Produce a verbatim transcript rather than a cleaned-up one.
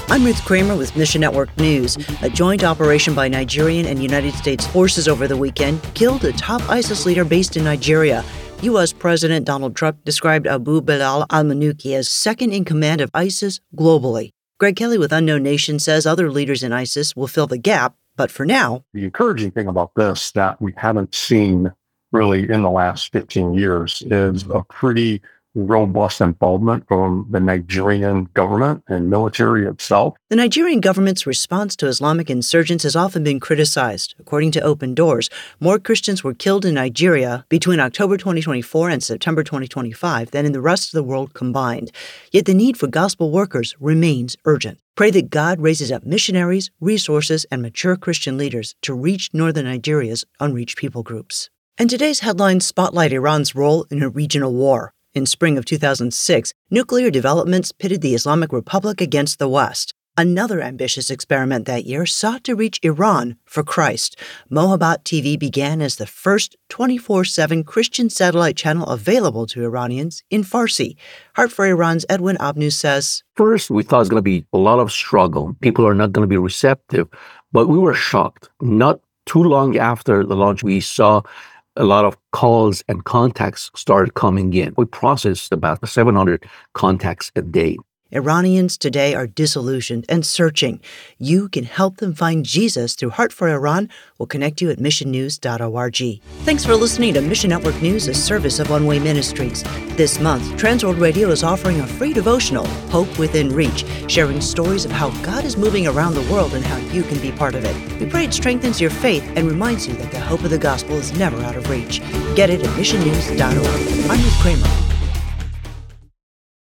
I'm Ruth Kramer with Mission Network News. A joint operation by Nigerian and United States forces over the weekend killed a top ISIS leader based in Nigeria. U S. President Donald Trump described Abu Bilal al-Manuki as second in command of ISIS globally. Greg Kelly with Unknown Nation says other leaders in ISIS will fill the gap, but for now... The encouraging thing about this that we haven't seen really in the last fifteen years is a pretty robust involvement from the Nigerian government and military itself. The Nigerian government's response to Islamic insurgents has often been criticized. According to Open Doors, more Christians were killed in Nigeria between October twenty twenty-four and September twenty twenty-five than in the rest of the world combined. Yet the need for gospel workers remains urgent. Pray that God raises up missionaries, resources, and mature Christian leaders to reach northern Nigeria's unreached people groups. And today's headlines spotlight Iran's role in a regional war. In spring of two thousand six, nuclear developments pitted the Islamic Republic against the West. Another ambitious experiment that year sought to reach Iran for Christ. Mohabbat T V began as the first twenty-four seven Christian satellite channel available to Iranians in Farsi. Heart for Iran's Edwin Abnu says, First, we thought it was going to be a lot of struggle. People are not going to be receptive. But we were shocked. Not too long after the launch, we saw a lot of calls and contacts started coming in. We processed about seven hundred contacts a day. Iranians today are disillusioned and searching. You can help them find Jesus through Heart for Iran. We'll connect you at mission news dot org. Thanks for listening to Mission Network News, a service of One Way Ministries. This month, Transworld Radio is offering a free devotional, Hope Within Reach, sharing stories of how God is moving around the world and how you can be part of it. We pray it strengthens your faith and reminds you that the hope of the gospel is never out of reach. Get it at mission news dot org. I'm Ruth Kramer.